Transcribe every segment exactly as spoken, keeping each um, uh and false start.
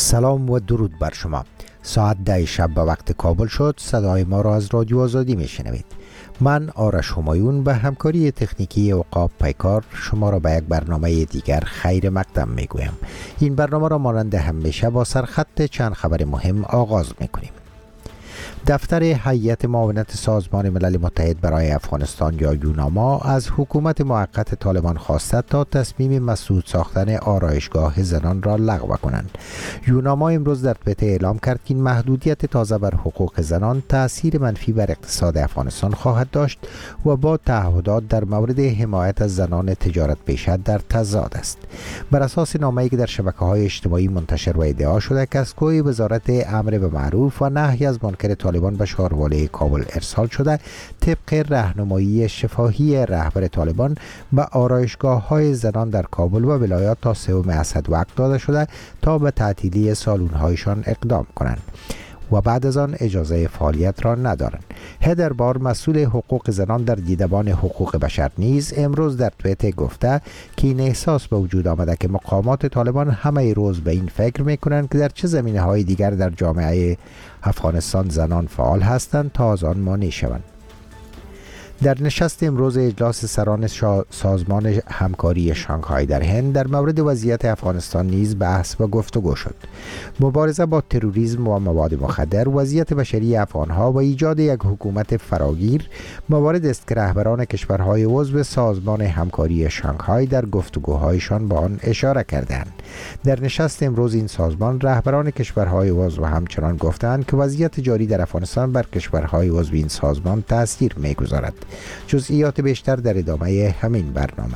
سلام و درود بر شما. ساعت ده شب به وقت کابل شد. صدای ما را از رادیو آزادی میشنوید. من آرش همایون به همکاری تکنیکی عقاب پیکار شما را به یک برنامه دیگر خیر مقدم میگویم. این برنامه را مانند همیشه با سرخط چند خبر مهم آغاز میکنیم. دفتر هیئت معاونت سازمان ملل متحد برای افغانستان یا یوناما از حکومت موقت طالبان خواسته تا تصمیم مسدود ساختن آرایشگاه زنان را لغو کنند. یوناما امروز در توییتر اعلام کرد که این محدودیت تازه بر حقوق زنان تأثیر منفی بر اقتصاد افغانستان خواهد داشت و با تعهدات در مورد حمایت از زنان تجارت پیشه در تضاد است. بر اساس نامه‌ای که در شبکه‌های اجتماعی منتشر و ادعا شده که از سوی وزارت امر به معروف و نهی از منکر طالبان به شارواله کابل ارسال شده، طبق راهنمایی شفاهی رهبر طالبان به آرایشگاه‌های زنان در کابل و ولایات تا سوم اسد وقت داده شده تا به تعطیلی سالن‌هایشان اقدام کنند و بعد از آن اجازه فعالیت را ندارند. هدر بار، مسئول حقوق زنان در دیدبان حقوق بشر نیز امروز در توییتر گفته که این احساس به وجود آمده که مقامات طالبان همه روز به این فکر میکنند که در چه زمینه‌های دیگر در جامعه افغانستان زنان فعال هستند تا از آن مانع شوند. در نشست امروز اجلاس سران سازمان همکاری شانگهای در هند در مورد وضعیت افغانستان نیز بحث و گفتگو شد. مبارزه با تروریسم و مواد مخدر، وضعیت بشری افغانها و ایجاد یک حکومت فراگیر موارد است که رهبران کشورهای عضو سازمان همکاری شانگهای در گفتگوهایشان با آن اشاره کردند. در نشست امروز این سازمان رهبران کشورهای عضو همچنان گفتند که وضعیت جاری در افغانستان بر کشورهای عضو این سازمان تاثیر می‌گذارد. جزئیات بیشتر در ادامه همین برنامه.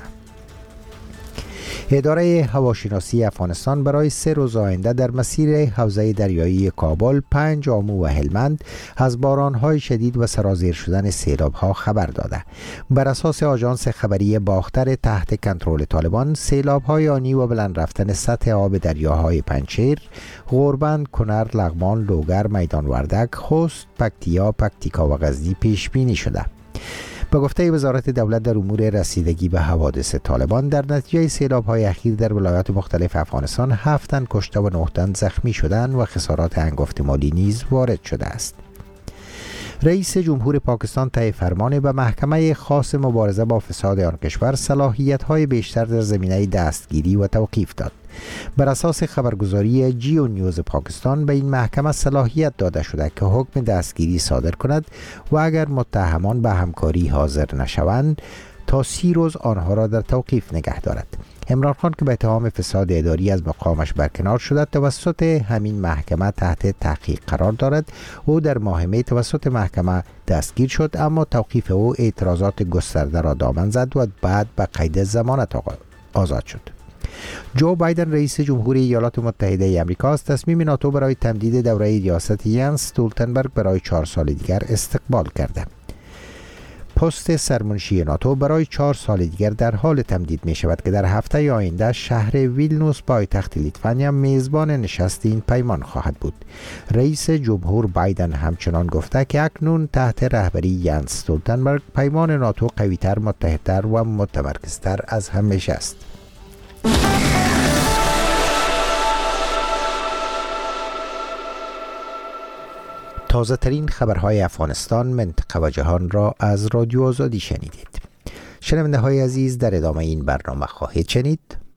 اداره هواشناسی افغانستان برای سه روز آینده در مسیر حوزه دریایی کابل، پنج آمو و هلمند از باران‌های شدید و سرازیر شدن سیلاب‌ها خبر داده. بر اساس آژانس خبری باختر تحت کنترل طالبان، سیلاب‌های آنی و بلند رفتن سطح آب دریاهای پنجشیر، غوربند، کنر، لغمان، لوگر، میدان وردک، خوست، پکتیا، پکتیکا و غزنی پیش بینی شده. به گفته وزارت دولت در امور رسیدگی به حوادث طالبان، در نتیجه سیلاب‌های اخیر در ولایات مختلف افغانستان هفت تن کشته و نه تن زخمی شدند و خسارات هنگفت مالی نیز وارد شده است. رئیس جمهور پاکستان طی فرمان به محکمه خاص مبارزه با فساد آن کشور صلاحیت‌های بیشتر در زمینه دستگیری و توقیف داد. بر اساس خبرگزاری جیو نیوز پاکستان به این محکمه صلاحیت داده شده که حکم دستگیری صادر کند و اگر متهمان به همکاری حاضر نشوند تا سی روز آنها را در توقیف نگه دارد. عمران خان که به اتهام فساد اداری از مقامش برکنار شده توسط همین محکمه تحت تحقیق قرار دارد. او در ماه می توسط محکمه دستگیر شد، اما توقیف او اعتراضات گسترده را دامن زد و بعد به قید ضمانت آزاد شد. جو بایدن رئیس جمهوری ایالات متحده ای آمریکا از تصمیم ناتو برای تمدید دوره ریاست ینس استولتنبرگ برای چهار سال دیگر استقبال کرده. پست سرمنشی ناتو برای چهار سال دیگر در حال تمدید می شود که در هفته آینده شهر ویلنوس پایتخت لیتوانیا میزبان نشست این پیمان خواهد بود. رئیس جمهور بایدن همچنان گفته که اکنون تحت رهبری ینس استولتنبرگ پیمان ناتو قوی‌تر، متحدتر و متمرکزتر از همیشه است. تازه ترین خبرهای افغانستان، منطقه و جهان را از رادیو آزادی شنیدید. شنونده های عزیز، در ادامه این برنامه خواهید شنید: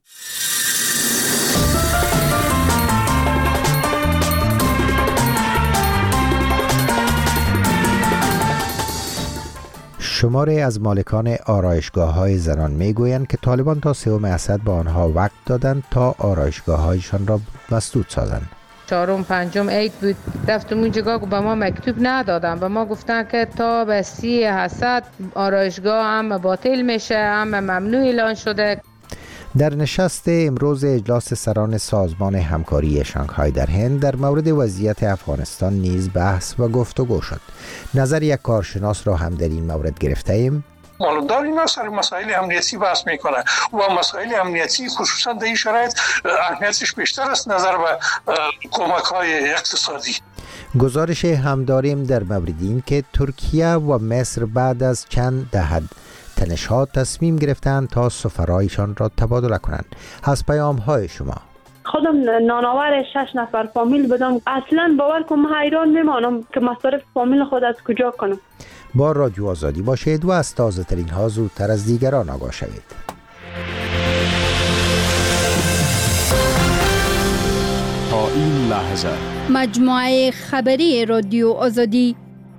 شماره از مالکان آرایشگاه‌های زنان میگویند که طالبان تا سوم اسد به آنها وقت دادند تا آرایشگاه‌هایشان را مسدود سازند. چهارم پنجم عید بود، رفتم اونجا به ما مکتوب ندادن، به ما گفتن که تا به سی حسد آرایشگاه هم باطل میشه، هم ممنوع اعلان شده. در نشست امروز اجلاس سران سازمان همکاری شانگهای در هند در مورد وضعیت افغانستان نیز بحث و گفتگو شد. نظر یک کارشناس را هم در این مورد گرفته ایم. مالدار اینا سر مسائل امنیتی بحث میکنه و مسائل امنیتی خصوصا در این شرایط اهمیتش بیشتر است نظر به کمک های اقتصادی. گزارش هم داریم در مورد این که ترکیه و مصر بعد از چند دهه تنش‌ها تصمیم گرفتند تا سفرایشان را تبادله کنند. از پیام های شما. خودم نانآور شش نفر فامیل بدم، اصلا باور کنم من حیران میمانم که مصارف فامیل خود از کجا کنم. با رادیو آزادی باشید و از تازه ترین ها زودتر از دیگران آگاه شوید. تا این لحظه مجموعه خبری رادیو آزادی.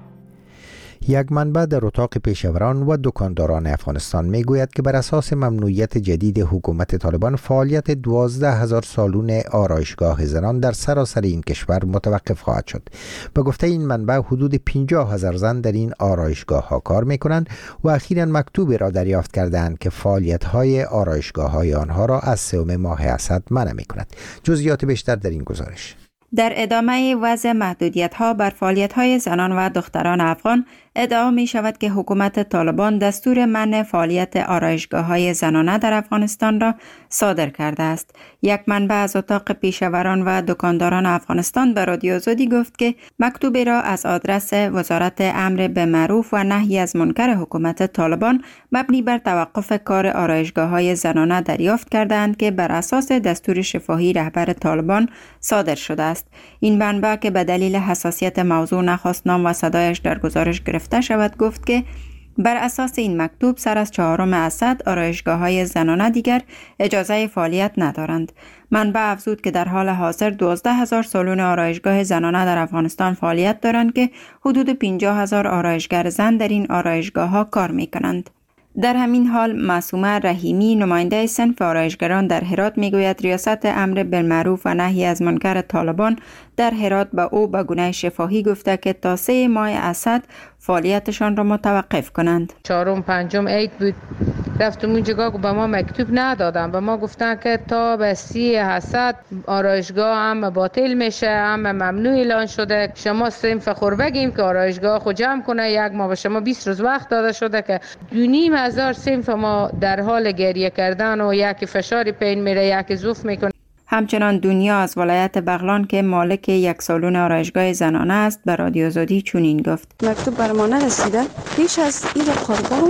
یک منبع در اتاق پیشوران و دکانداران افغانستان می گوید که بر اساس ممنوعیت جدید حکومت طالبان فعالیت دوازده هزار سالون آرایشگاه زنان در سراسر این کشور متوقف خواهد شد. به گفته این منبع حدود پنجاه هزار زن در این آرایشگاه ها کار می کنند و اخیراً مکتوبی را دریافت کردند که فعالیت های آرایشگاه های آنها را از سوم ماه اسد منع می کند. جزئیات بیشتر در این گزارش. در ادامه وضع محدودیت‌ها بر فعالیت‌های زنان و دختران افغان ادعا می شود که حکومت طالبان دستور منع فعالیت آرایشگاه‌های زنانه در افغانستان را صادر کرده است. یک منبع از اتاق پیشوران و دکانداران افغانستان به رادیو آزادی گفت که مکتوبی را از آدرس وزارت امر به معروف و نهی از منکر حکومت طالبان مبنی بر توقف کار آرایشگاه‌های زنانه دریافت کردند که بر اساس دستور شفاهی رهبر طالبان صادر شده است. این منبع که به دلیل حساسیت موضوع نخواست نام و صدایش در گزارش گرفته شود گفت که بر اساس این مکتوب سر از چهارم اسد آرایشگاه‌های زنانه دیگر اجازه فعالیت ندارند. منبع افزود که در حال حاضر دوازده هزار سالن آرایشگاه زنانه در افغانستان فعالیت دارند که حدود پنجاه هزار آرایشگر زن در این آرایشگاه‌ها کار می‌کنند. در همین حال معصومه رحیمی نماینده صنف آرایشگران در هرات میگوید ریاست امر بالمعروف و نهی از منکر طالبان در هرات به او به گونه شفاهی گفته که تا سه ماه اسد فعالیتشان را متوقف کنند. چهارم پنجم عید بود، رفتم اونجا که به ما مکتوب ندادن، به ما گفتن که تا به سی حسد آرایشگاه هم باطل میشه، هم ممنوع اعلان شده. شما صنف خور بگیم که آرایشگاه خود جمع کنه، یک ما به شما بیست روز وقت داده شده که دو نیم هزار صنف ما در حال گریه کردن و یکی فشاری پین میره، یکی زوف میکنه. همچنان دنیا از ولایت بغلان که مالک یک سالن آرایشگاه زنانه است به رادیو آزادی چنین گفت: مکتوب بر ما نرسیده. پیش از این قربان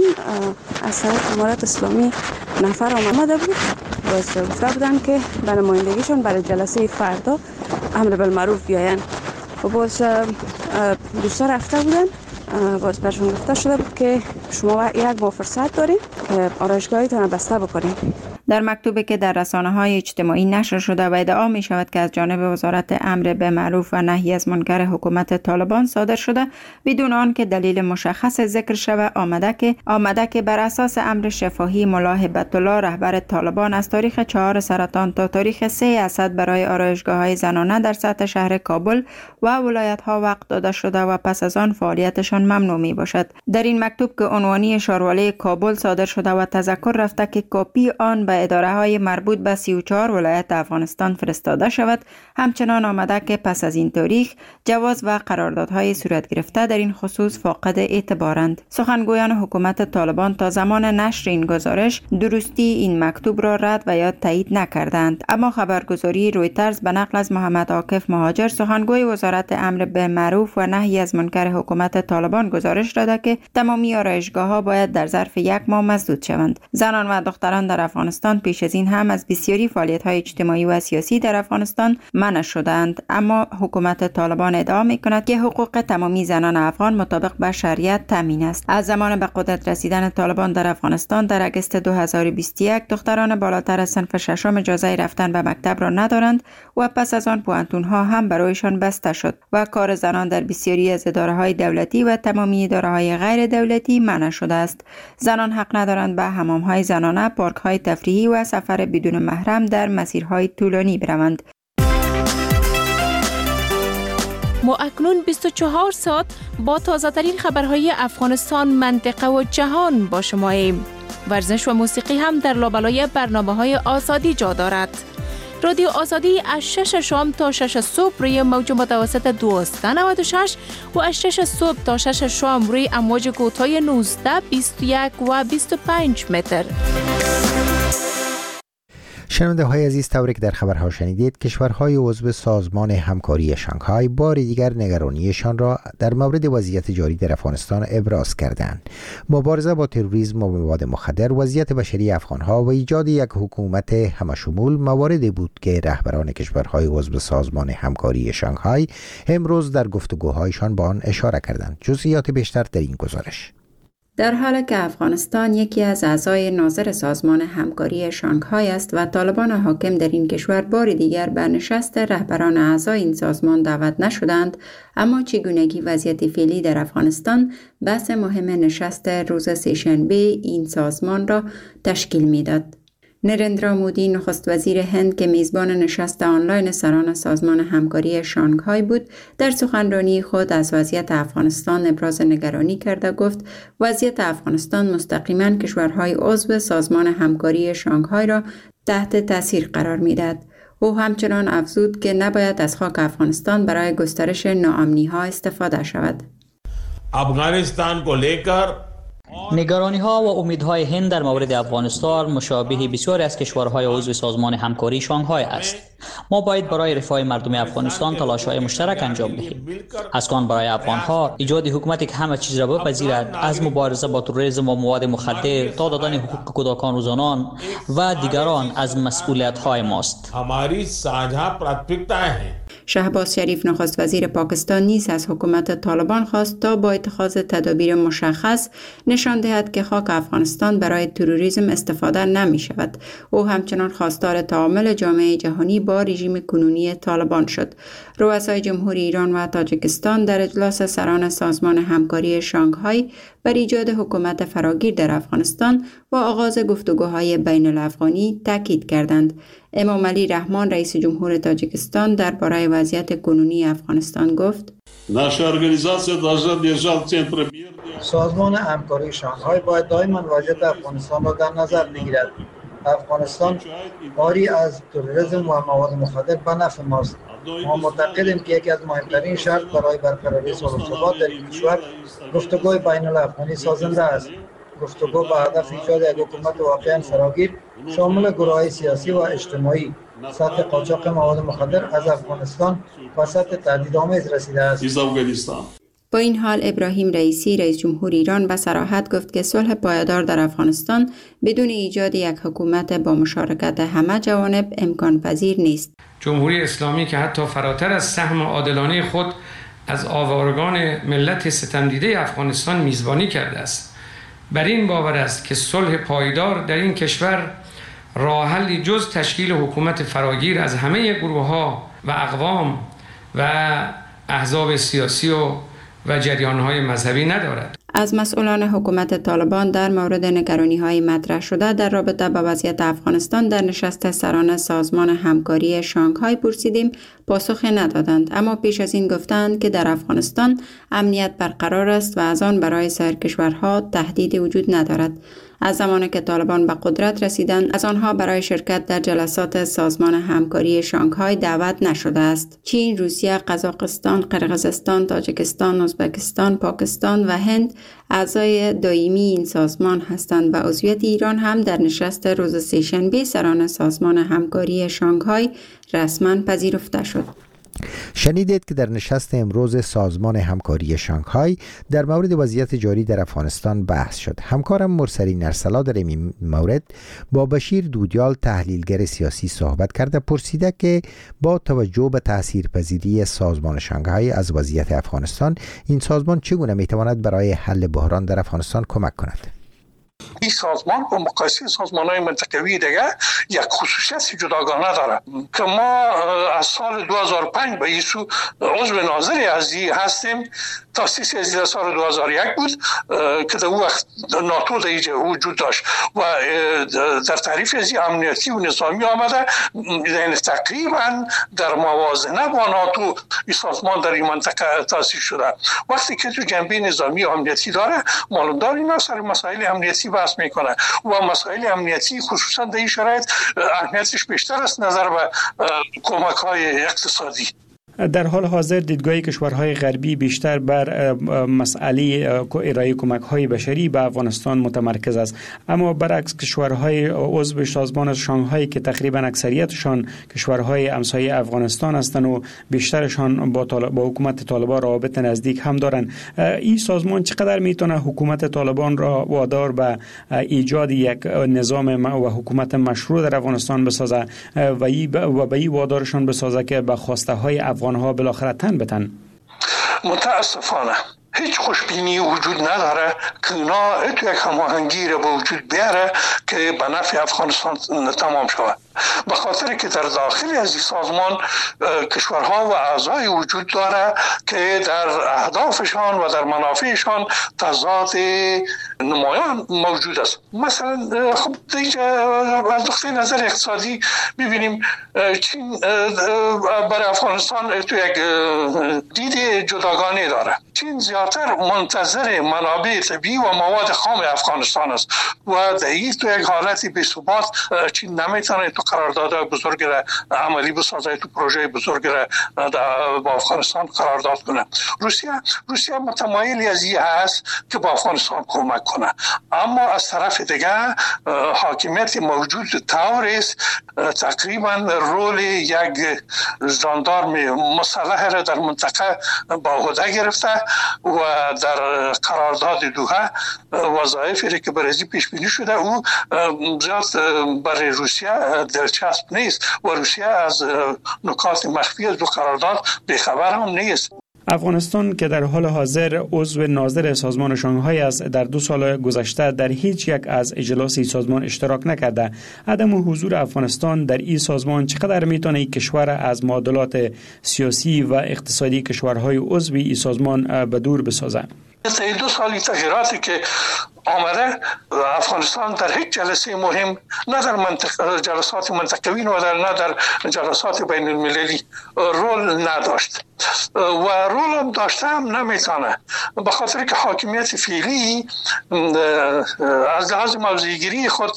از طرف امارت اسلامی نفر آمده بود، باز گفته بودن که به نمایندگیشون برای جلسه فردا امر بالمعروف بیاین و باز دوستا رفته بودن. باز برشون گفته شده بود که شما یک ماه فرصت دارین که آرایشگاهتان بسته بکنین. در مکتوبی که در رسانه‌های اجتماعی نشر شده و ادعا می شود که از جانب وزارت امر به معروف و نهی از منکر حکومت طالبان صادر شده بدون آن که دلیل مشخص ذکر شود، آمده که آمده که بر اساس امر شفاهی ملا هبت الله رهبر طالبان از تاریخ چهار سرطان تا تاریخ سه اسد برای آرایشگاه‌های زنانه در سطح شهر کابل و ولایت‌ها وقت داده شده و پس از آن فعالیتشان ممنوع می باشد. در این مکتوب که عنوانی شاروالی کابل صادر شده و تذکر رفته که کپی آن به اداره های مربوط به سی و چهار ولایت افغانستان فرستاده شود، همچنان آمده که پس از این تاریخ جواز و قراردادهای صورت گرفته در این خصوص فاقد اعتبارند. سخنگویان حکومت طالبان تا زمان نشر این گزارش درستی این مکتوب را رد و یا تایید نکردند، اما خبرگزاری رویترز به نقل از محمد عاکف مهاجر سخنگوی وزارت امر به معروف و نهی از منکر حکومت طالبان گزارش داده که تمامی آرایشگاه‌ها باید در ظرف یک ماه مسدود شوند. زنان و دختران در افغانستان پیش از این هم از بسیاری فعالیت‌های اجتماعی و سیاسی در افغانستان منع شدند، اما حکومت طالبان ادعا می‌کند که حقوق تمامی زنان افغان مطابق با شریعت تامین است. از زمان به قدرت رسیدن طالبان در افغانستان در اگست دو هزار و بیست و یک دختران بالاتر از صنف ششم اجازه رفتن به مکتب را ندارند و پس از آن پوانتون‌ها هم برایشان بسته شد و کار زنان در بسیاری از اداره‌های دولتی و تمامی اداره‌های غیر دولتی منع شده است. زنان حق ندارند به حمام‌های زنانه، پارک‌های تفریحی و سفر بدون محرم در مسیرهای طولانی بروند. ما اکنون بیست و چهار ساعت با تازه ترین خبرهای افغانستان، منطقه و جهان با شماییم. ورزش و موسیقی هم در لابلای برنامه‌های آزادی جا دارد. رادیو آزادی از شش شام تا شش صبح روی موج متوسط دویست و نود و شش و از شش صبح تا شش شام روی امواج کوتاه نوزده، بیست و یک و بیست و پنج متر. شنونده های عزیز، طوری که در خبرها شنیدید، کشورهای عضو سازمان همکاری شانگهای بار دیگر نگرانیشان را در مورد وضعیت جاری در افغانستان ابراز کردند. مبارزه با تروریسم و مواد مخدر، وضعیت بشری افغانها و ایجاد یک حکومت همشمول مواردی بود که رهبران کشورهای عضو سازمان همکاری شانگهای امروز در گفتگوهایشان با آن اشاره کردند. جزئیات بیشتر در این گزارش. در حالی که افغانستان یکی از اعضای ناظر سازمان همکاری شانگهای است و طالبان حاکم در این کشور بار دیگر به نشست رهبران اعضای این سازمان دعوت نشدند، اما چگونگی وضعیت فعلی در افغانستان بحث مهم نشست روز سه‌شنبه این سازمان را تشکیل می‌داد. نریندرا مودی، نخست وزیر هند که میزبان نشست آنلاین سران سازمان همکاری شانگهای بود، در سخنرانی خود از وضعیت افغانستان ابراز نگرانی کرده گفت وضعیت افغانستان مستقیما کشورهای عضو سازمان همکاری شانگهای را تحت تاثیر قرار میدهد. او همچنان افزود که نباید از خاک افغانستان برای گسترش ناامنی‌ها استفاده شود. افغانستان کو لیکر نگرانی ها و امیدهای هند در مورد افغانستان مشابه بسیاری از کشورهای عضو سازمان همکاری شانگهای است. ما باید برای رفاه مردم افغانستان تلاش‌های مشترک انجام دهیم. از آن برای افغانها ایجاد حکومتی که همه چیز را بپذیرد، از مبارزه با تروریسم و مواد مخدر تا دادن حقوق کودکان و زنان و دیگران از مسئولیت‌های ماست. हमारी साझा प्राथमिकताएं हैं. شهباز شریف، نخست وزیر پاکستان، نیز از حکومت طالبان خواست تا با اتخاذ تدابیر مشخص نشان دهد که خاک افغانستان برای تروریسم استفاده نمی شود. او همچنان خواستار تعامل جامعه جهانی با رژیم کنونی طالبان شد. رؤسای جمهوری ایران و تاجیکستان در اجلاس سران سازمان همکاری شانگهای بر ایجاد حکومت فراگیر در افغانستان و آغاز گفتگوهای بین الافغانی تاکید کردند. امام علی رحمان، رئیس جمهور تاجیکستان، درباره وضعیت کنونی افغانستان گفت: سازمان همکاری شانگهای باید دائما وضعیت افغانستان را در نظر بگیرد. افغانستان عاری از تروریسم و مواد مخدر به نفع ماست. ما معتقدیم که یکی از مهمترین شرط برای برقراری صلح و ثبات در این کشور گفتگوی بین الافغانی سازنده است. گفتگو به هدف ایجاد یک حکومت واقعا فراگیر شامل گروه‌های سیاسی و اجتماعی. سطح قاچاق مواد مخدر از افغانستان و سطح تهدیدآمیز رسیده است. با این حال ابراهیم رئیسی، رئیس جمهور ایران، به صراحت گفت که صلح پایدار در افغانستان بدون ایجاد یک حکومت با مشارکت همه جوانب امکان پذیر نیست. جمهوری اسلامی که حتی فراتر از سهم عادلانه خود از آوارگان ملت ستمدیده افغانستان میزبانی کرده است، بر این باور است که صلح پایدار در این کشور راه حلی جز تشکیل حکومت فراگیر از همه گروه‌ها و اقوام و احزاب سیاسی و و جریان‌های مذهبی ندارد. از مسئولان حکومت طالبان در مورد نگرانی‌های مطرح شده در رابطه با وضعیت افغانستان در نشست سران سازمان همکاری شانگهای پرسیدیم، پاسخ ندادند، اما پیش از این گفتند که در افغانستان امنیت برقرار است و از آن برای سایر کشورها تهدیدی وجود ندارد. از زمانی که طالبان به قدرت رسیدند، از آنها برای شرکت در جلسات سازمان همکاری شانگهای دعوت نشده است. چین، روسیه، قزاقستان، قرقیزستان، تاجیکستان، ازبکستان، پاکستان و هند اعضای دائمی این سازمان هستند و عضویت ایران هم در نشست روز سه‌شنبه سران سازمان همکاری شانگهای رسما پذیرفته شد. شنیدید که در نشست امروز سازمان همکاری شانگهای در مورد وضعیت جاری در افغانستان بحث شد. همکارم مرسلین ارسلا در این مورد با بشیر دودیال، تحلیلگر سیاسی، صحبت کرده. پرسیده که با توجه به تاثیرپذیری سازمان شانگهای از وضعیت افغانستان، این سازمان چگونه میتواند برای حل بحران در افغانستان کمک کند؟ این سازمان با مقایسه سازمان‌های منطقوی دیگه یک خصوصیت جداگانه داره که ما از سال دو هزار و پنج به ایسو عضو ناظری از این هستیم. تاسیس از سال دو هزار و یک بود که در اون وقت ناتو در اینجا وجود داشت و در تعریف از این امنیتی و نظامی آمده، یعنی تقریبا در موازنه با ناتو این سازمان در این منطقه تاسیس شده. وقتی که تو جنبه نظامی و امنیتی داره، معلوم داره اینا سر مسائل امنیتی بحث میکنه و مسائل امنیتی خصوصا در این شرایط اهمیتش بیشتر است نظر به کمک های اقتصادی. در حال حاضر دیدگاه کشورهای غربی بیشتر بر مسئله ارائه کمک‌های بشری به افغانستان متمرکز است، اما برعکس کشورهای عضو سازمان شانگهای که تقریبا اکثریتشان کشورهای همسایه افغانستان هستند و بیشترشان با, طالب با حکومت طالبان روابط نزدیک هم دارند، این سازمان چقدر میتونه حکومت طالبان را وادار به ایجاد یک نظام و حکومت مشروع در افغانستان بسازه و ای و به این وادارشان بسازه که به خواسته های افغانها بالاخره تن بتن؟ متاسفانه هیچ خوشبینی وجود نداره که اینا تو یک هماهنگی را به وجود بیاره که به نفع افغانستان تمام شود. به خاطر که در داخل از این سازمان کشورها و اعضای وجود داره که در اهدافشان و در منافعشان تضاد نمایان موجود است. مثلا خب از نقطه نظر اقتصادی ببینیم چین برای افغانستان تو یک دید جداگانه داره. چین زیادتر منتظر منابع طبیعی و مواد خام افغانستان است و در این تو یک حالتی بی ثبات چین نمیتونه تو قرارداد بزرگ را عملی بسازه، تو پروژه بزرگ را با افغانستان قرارداد کنه. روسیه روسیه متمایلی از این هست که با افغانستان کمک کنه، اما از طرف دیگه حاکمیت موجود طور است تقریبا رول یک ژاندارم مسلح را در منطقه با عهده گرفته و در قرارداد دوحه وظایفی که برای پیش بینی شده او زیاد برای روسیه دلچسب نیست و روسیه از نکات مخفی از دو قرارداد بیخبر هم نیست. افغانستان که در حال حاضر عضو ناظر سازمان شانگهای است، در دو سال گذشته در هیچ یک از اجلاس سازمان اشتراک نکرده. عدم حضور افغانستان در این سازمان چقدر میتونه این کشور از معادلات سیاسی و اقتصادی کشورهای عضو این سازمان به دور بسازه؟ طی دو سالی تغییراتی که آمده افغانستان در هیچ جلسه مهم، نه در منطق جلسات منطقوی و در نه در جلسات بین المللی رول نداشت و رول هم داشته هم نمیتونه، به خاطر که حاکمیت فعلی از لحاظ موضع‌گیری خود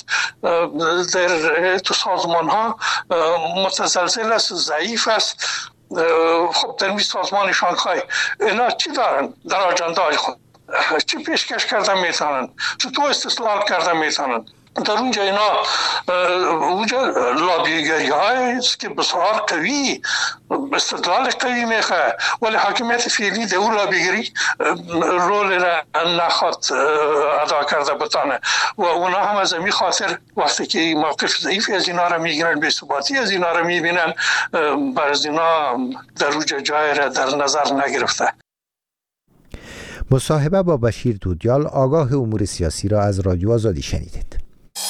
در تو سازمان ها متزلزل است، ضعیف است. خب در می سازمان شانگهای اینا چی دارن در آجندای خود؟ چی پیشکش کرده میتونن؟ چطور استثلال کرده میتونن؟ در اونجا اینا اونجا لابیگری های است که بسیار قوی استدلال قوی میخواه، ولی حاکمیت فعلی در اون لابیگری رول را نخواد ادا کرده بتانه و اونا هم از این خاطر وقتی که موقف ضعیفی از اینا را میگیرن، بی ثباتی از اینا را میبینن، بر از اینا در اوجا جای را در نظر نگرفته. مصاحبه با بشیر دودیال، آگاه امور سیاسی را از رادیو آزادی شنیدید.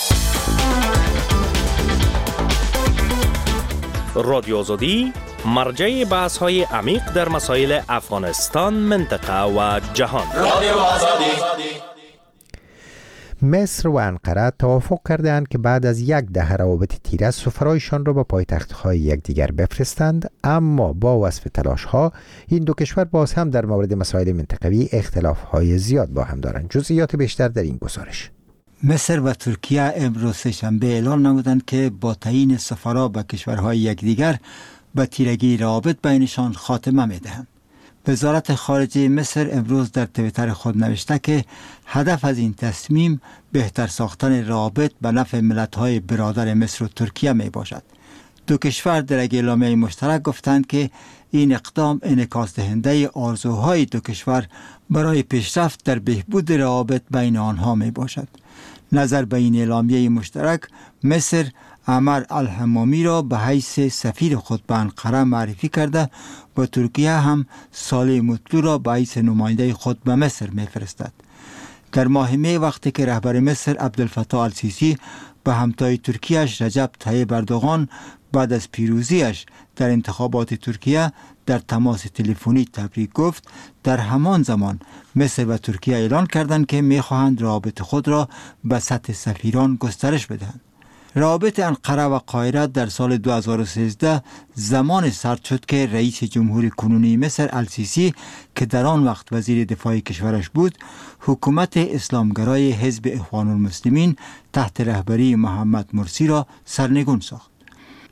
رادیو آزادی مرجع بحث های عمیق در مسائل افغانستان، منطقه و جهان. رادیو آزادی. مصر و انقره توافق کردند که بعد از یک دهه روابط تیره سفرایشان را به پایتخت‌های یکدیگر بفرستند، اما با وصف تلاش‌ها این دو کشور باز هم در مورد مسائل منطقوی اختلاف‌های زیاد با هم دارند. جزئیات بیشتر در این گزارش. مصر و ترکیه امروز سه‌شنبه اعلان نمودند که با تعیین سفرا به کشورهای یکدیگر به تیرگی روابط بینشان خاتمه می‌دهند. وزارت خارجه مصر امروز در توییتر خود نوشته که هدف از این تصمیم بهتر ساختن روابط به نفع ملت‌های برادر مصر و ترکیه می باشد. دو کشور در یک اعلامیه مشترک گفتند که این اقدام انعکاس دهنده آرزوهای دو کشور برای پیشرفت در بهبود روابط بین آنها می باشد. نظر به این اعلامیه مشترک، مصر عمر الحمامی را به حیث سفیر خود به انقره معرفی کرده و ترکیه هم صالح مطلوع را به حیث نماینده خود به مصر می‌فرستد. در ماه می وقتی که رهبر مصر عبدالفتاح السیسی به همتای ترکیه‌اش رجب طیب اردوغان بعد از پیروزیش در انتخابات ترکیه در تماس تلفنی تبریک گفت، در همان زمان مصر و ترکیه اعلان کردند که می‌خواهند روابط خود را به سطح سفیران گسترش بدهند. روابط انقره و قاهره در سال دو هزار و سیزده زمان سرد شد که رئیس جمهور کنونی مصر السیسی که در آن وقت وزیر دفاع کشورش بود، حکومت اسلامگرای حزب اخوان المسلمین تحت رهبری محمد مرسی را سرنگون ساخت.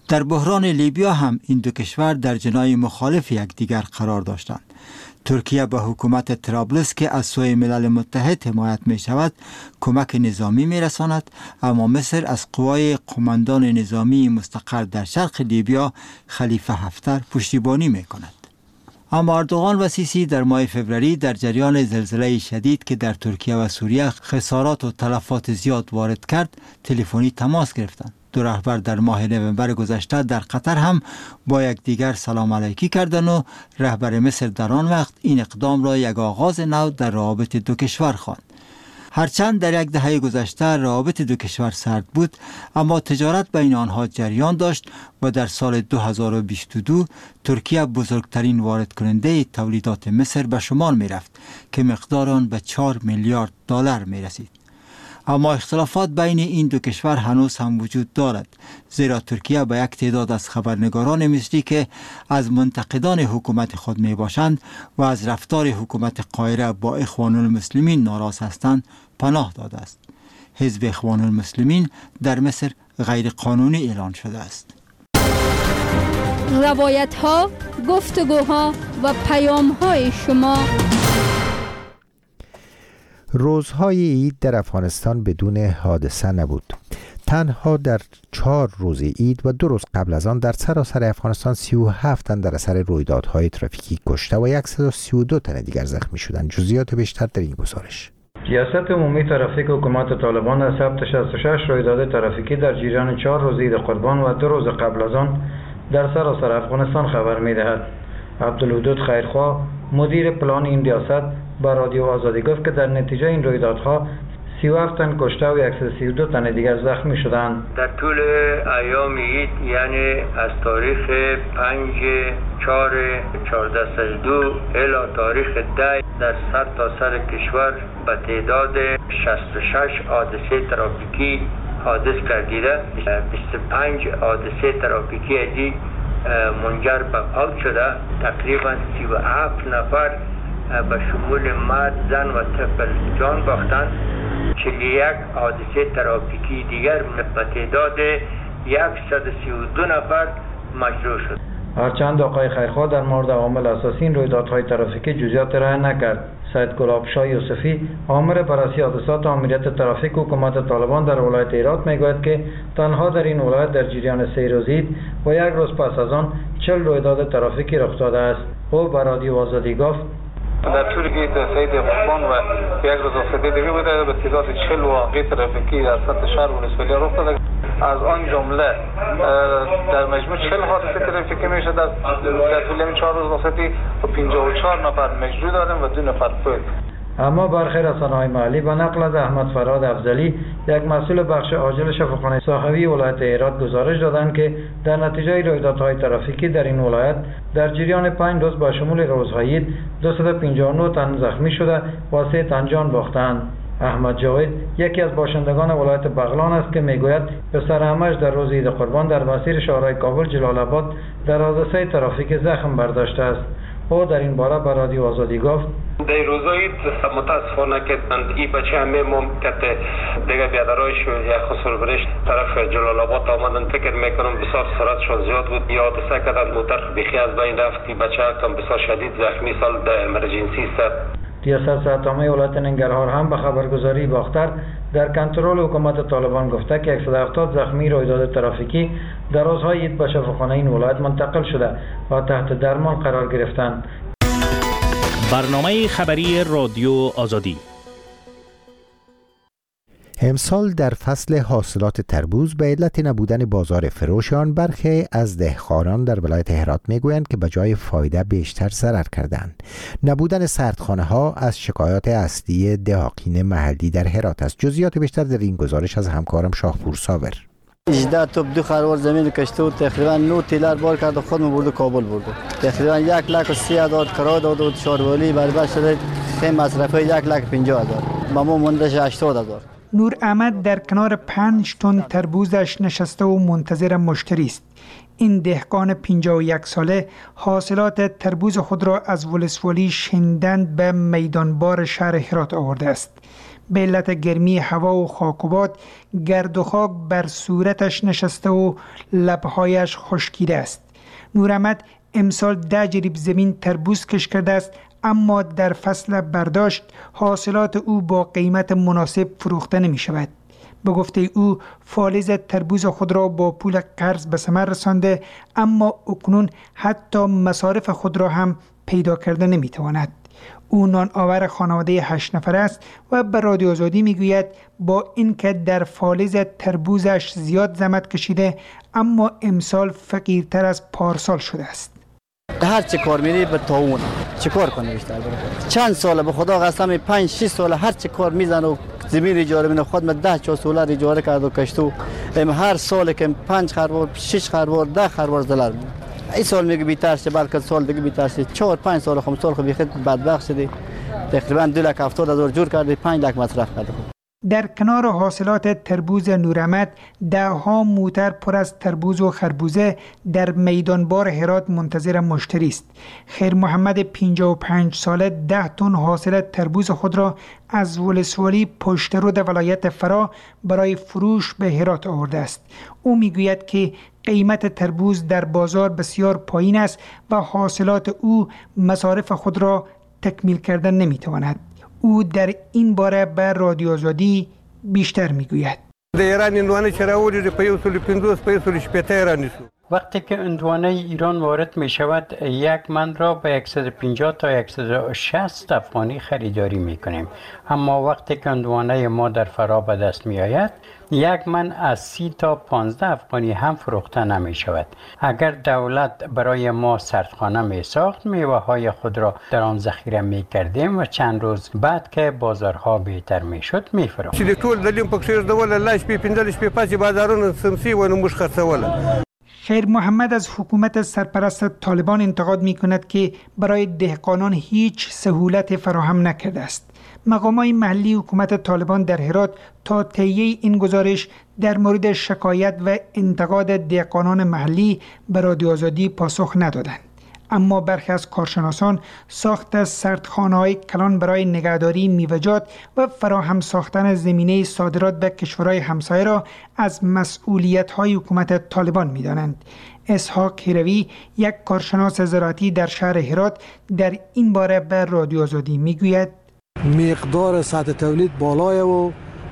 در بحران لیبیا هم این دو کشور در جناح مخالف یکدیگر قرار داشتند. ترکیه به حکومت طرابلس که از سوی ملل متحد حمایت می شود کمک نظامی می رساند، اما مصر از قوای قماندان نظامی مستقر در شرق لیبیا خلیفه حفتر پشتیبانی می کند. اما اردوغان و سیسی در ماه فوریه در جریان زلزله شدید که در ترکیه و سوریه خسارات و تلفات زیاد وارد کرد تلفنی تماس گرفتند. دو رهبر در ماه نوامبر گذشته در قطر هم با یکدیگر سلام علیکی کردند و رهبر مصر در آن وقت این اقدام را یک آغاز نو در روابط دو کشور خواند. هرچند در یک دهه گذشته روابط دو کشور سرد بود، اما تجارت بین آنها جریان داشت و در سال دو هزار و بیست و دو ترکیه بزرگترین وارد کننده تولیدات مصر به شمار می رفت که مقدار آن به چهار میلیارد دلار می رسید. اما اختلافات بین این دو کشور هنوز هم وجود دارد، زیرا ترکیه به یک تعداد از خبرنگاران مصری که از منتقدان حکومت خود می باشند و از رفتار حکومت قاهره با اخوان المسلمین ناراض هستند پناه داده است. حزب اخوان المسلمین در مصر غیر قانونی اعلان شده است. روایت ها، گفتگوها و پیام های شما. روزهای عید در افغانستان بدون حادثه نبود. تنها در چهار روز عید و دو روز قبل از آن در سراسر افغانستان سی و هفت تن در اثر رویدادهای ترافیکی کشته و صد و سی و دو تن دیگر زخمی شدند. جزئیات بیشتر در این گزارش. ریاست عمومی ترافیک حکومت طالبان از ثبت شصت و شش رویداد ترافیکی در جریان چهار روز عید قربان و دو روز قبل از آن در سراسر افغانستان خبر می‌دهد. عبدالودود خیرخواه مدیر پلان این ریاست با رادیو آزادی گفت که در نتیجه این رویدادها سی و هفت تن کشته و صد و سی و دو تن دیگر زخمی شدند. در طول ایام عید یعنی از تاریخ پنج چهار چهارده صد و دو الی تاریخ ده در سر تا سر کشور به تعداد شصت و شش حادثه ترافیکی حادث گردیده. بیست و پنج حادثه ترافیکی دی منجر به فوت شده. تقریبا سی و هفت نفر به شمول مرد، زن و طفل جان باختند. چهل و یک حادثه ترافیکی دیگر به تعداد صد و سی و دو نفر مجروح شد. هرچند آقای خیرخواه در مورد عوامل اساسی این رویدادهای ترافیکی جزئیات ارائه نکرد. سید گلابشاه یوسفی آمر بررسی حادثات و امنیت ترافیک حکومت طالبان در ولایت هرات میگوید که تنها در این ولایت در جریان سه روز عید و یک روز پس از آن چهل رویداد ترافیکی رخ داده است. او به رادیو آزادی گفت در طول عید سعید قربان و یک روز وسطی دیگه بوده به تعداد چهل واقعه ترافیکی در سطح شهر ولسوالی رخ داده. از آن جمله در مجموع چهل حادثه ترافیکی میشه در در طول این چهار روز وسطی و پنجاه و چهار نفر مجروح دادن و دو نفر فوت. اما برخی رسانه‌های محلی به نقل از احمد فراد افضلی یک مسئول بخش عاجل شفاخانه ساخوی ولایت هرات گزارش دادند که در نتیجه رویدادهای ترافیکی در این ولایت در جریان پنج روز با شمول روزهای عید دویست و پنجاه و نه تن زخمی شده و سه تن جان باختند. احمد جاوید یکی از باشندگان ولایت بغلان است که میگوید پسر همش در روز عید قربان در مسیر شهرهای کابل جلال آباد در حادثه ترافیک زخم برداشته است. او در این باره به رادیو آزادی گفت در روزهای متاسفانه که این بچه همه ممکن دیگه بیادرایش و یک خسرورش طرف جلال آباد آمدن، فکر میکنم بسیار سرعتشون زیاد بود. یا حادثه کردن موتر بیخی از بین رفت. این بچه کم بسیار شدید زخمی سال در امرجنسی است. ریاست صحت‌عامه ولایت ننگرهار هم به خبرگزاری باختر در کنترل حکومت طالبان گفته که صد و هفتاد زخمی رویداد ترافیکی در روزهای عید به شفاخانه این ولایت منتقل شده و تحت درمان قرار گرفتند. برنامه خبری رادیو آزادی. امسال در فصل حاصلات تربوز به علت نبودن بازار فروش آن برخی از دهقانان در ولایت هرات میگویند که به جای فایده بیشتر ضرر کردند. نبودن سردخانه ها از شکایات اصلی دهاقین محلی در هرات است. جزئیات بیشتر در این گزارش از همکارم شاهپور صابر. هجده توپ دو خروار زمین کشته و تقریبا نه تیلر بار کرد و خودمون برد کابل برد. تقریبا یک لک و سی هزار کرایه داد و شهروالی برابر شده خیم مصرفی یک لک پنجاه هزار. با ما موندش هشتاد هزار. نور احمد در کنار پنج تن تربوزش نشسته و منتظر مشتری است. این دهقان پنجاه و یک ساله حاصلات تربوز خود را از ولسوالی شندند به میدانبار شهر هرات آورده است. به علت گرمی هوا و خاک و باد گرد و خاک بر صورتش نشسته و لبهایش خشکیده است. نوراحمد امسال ده جریب زمین تربوز کش کرده است، اما در فصل برداشت حاصلات او با قیمت مناسب فروخته نمی شود. به گفته او فالز تربوز خود را با پول قرض به ثمر رسانده، اما اکنون حتی مصارف خود را هم پیدا کرده نمی تواند. او نان آور خانواده هشت نفر است و به رادیو آزادی می گوید با اینکه در فالز تربوزش زیاد زحمت کشیده، اما امسال فقیرتر از پارسال شده است. هر چه کار میری به تاون چه کار کنی بیشتر بره. چند ساله به خدا قسم پنج شش ساله هر چه کار میزنه و زمین اجاره میده، خود من ده چهار ساله اجاره کرد و کشتو ام هر سال که پنج خروار شش خروار ده خروار دلار میده. این سال میگه بیتر شه، بلکه سال دیگه بیتر شه. چهار پنج سال خم سال خو بخید بدبخت شدی. تقریبا دو لک هفتاد هزار جور کردی، پنج لک مصرف کرد. در کنار حاصلات تربوز نوراحمد، ده ها موتر پر از تربوز و خربوزه در میدانبار هرات منتظر مشتری است. خیر محمد پنجاه و پنج ساله ده تن حاصل تربوز خود را از ولسوالی پشترود ولایت فرا برای فروش به هرات آورده است. او میگوید که قیمت تربوز در بازار بسیار پایین است و حاصلات او مصارف خود را تکمیل کردن نمیتواند. او در این باره به رادیو آزادی بیشتر میگوید. در ایران اندوانه چرا ولی پیوسته پنجاه پیوسته شپته ایرانی سو. وقتی که اندوانه ایران وارد می شود، یک من را به صد و پنجاه تا صد و شصت افغانی خریداری می کنیم. اما وقتی که اندوانه ما در فرا به دست می آید، یک من از سی تا پانزده افغانی هم فروخته نمی شود. اگر دولت برای ما سردخانه می ساخت، میوه های خود را در آن ذخیره می کردیم و چند روز بعد که بازارها بهتر می شد می فروختیم. چیلی طول دلیم پکشیر دوله لاش پی پندلش پی پاسی بازارون سمسی و نموش خرسوله. خیر محمد از حکومت سرپرست طالبان انتقاد می کند که برای دهقانان هیچ سهولت فراهم نکرده است. مقامات محلی حکومت طالبان در هرات تا طی این گزارش در مورد شکایت و انتقاد دهقانان محلی به رادیو آزادی پاسخ ندادند. اما برخی از کارشناسان ساخت سردخانه‌های کلان برای نگهداری میوه‌جات و فراهم ساختن زمینه صادرات به کشورهای همسایه را از مسئولیت‌های حکومت طالبان می‌دانند. اسحاق هیروی، یک کارشناس زراعتی در شهر هرات، در این باره به رادیو آزادی می‌گوید مقدار سطح تولید بالای و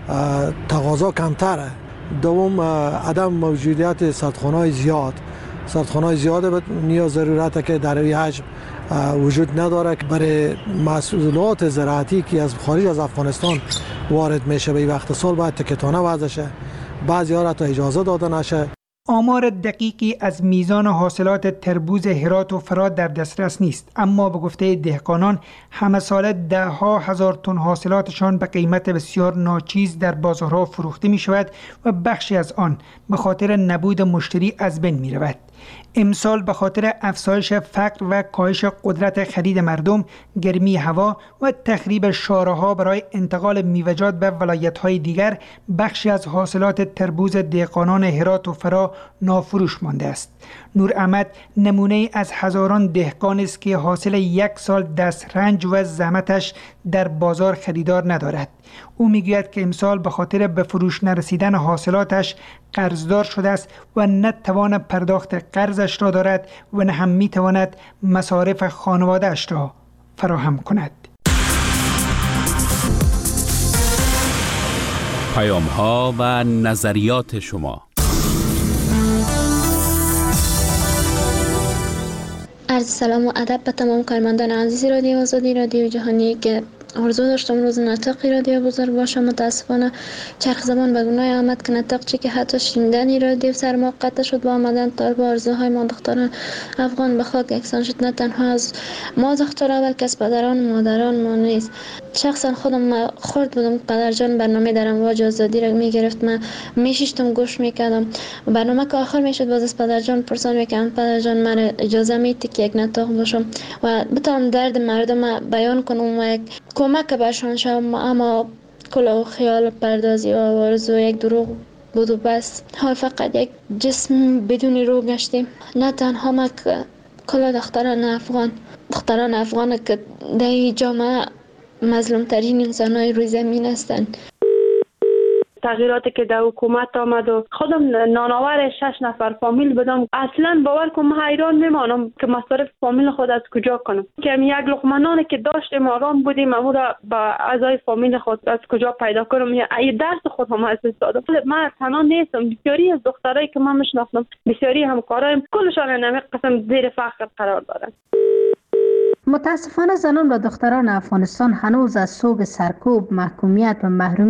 تقاضا کمتره. دوم عدم موجودیت سردخانه‌های زیاد سردخانه‌های زیاد نیاز ضرورته که در این حجم وجود نداره که برای محصولات زراعتی که از خارج از افغانستان وارد میشه به وقت سال باید تکتانه وضع شه، بعضی ها را تا اجازه داده نشه. آمار دقیقی از میزان حاصلات تربوز هرات و فرات در دسترس نیست، اما به گفته دهقانان همه ساله ده ها هزار تن حاصلاتشان به قیمت بسیار ناچیز در بازارها فروخته می شود و بخشی از آن به خاطر نبود مشتری از بین می رود. امسال به خاطر افزایش فقر و کاهش قدرت خرید مردم، گرمی هوا و تخریب شاره‌ها برای انتقال میوه‌جات به ولایت‌های دیگر، بخشی از حاصلات تربوز دهقانان هرات و فرا نافروش مانده است. نوراحمد نمونه از هزاران دهقان است که حاصل یک سال دسترنج و زحمتش در بازار خریدار ندارد. او میگوید که امسال به خاطر به فروش نرسیدن حاصلاتش قرضدار شده است و نه توان پرداخت قرضش را دارد و نه هم میتواند مصارف خانواده‌اش را فراهم کند. پیام ها و نظریات شما. عرض سلام و ادب به تمام کارمندان عزیز رادیو آزادی رادیو جهانی که آرزو داشتم روز نطقی رادیو بزرگ باشم. متاسفانه چرخ زبان به گناه آمد که نطق چی که حتی شنیدن رادیو سر ما قطع شد با آمدن طالب آرزوهای ما دختران افغان به خاک یکسان شد. نه تنها از ما دخترها بلکه از پدران و مادران ما نیز. شخصا خودم خورد بودم پدر جان برنامه در امواج آزادی را میگرفت، من میشیشتم گوش میکردم و برنامه که آخر میشد باز از پدر جان پرسان میکردم پدر جان من اجازه میدی که یک نطق باشم و بتونم درد مردم بیان کنم و یک کمک برشان شوم. اما کل خیال پردازی و آرزو یک دروغ بود و بس. حال فقط یک جسم بدون روح گشتیم. نه تنها ما که کل دختران افغان دختران افغان که در جامعه مظلوم ترین انسان های روی زمین هستند. تغییراتی که در حکومت آمد و خودم نانآور شش نفر فامیل بدم، اصلا باور کنم حیران میمانم که مصارف فامیل خود از کجا کنم، که یک لقمه نانی که داشتیم آرام بودیم امو را با اعضای فامیل خود از کجا پیدا کنم، یا ای درس خود هم از استاد. من تنها نیستم، بسیاری از دخترایی که من میشناسم، بسیاری همکارایم، کلشان نمی قسم زیر فقر قرار دارند. متاسفانه زنان و دختران افغانستان هنوز از سوگ سرکوب، محکومیت و محرومیت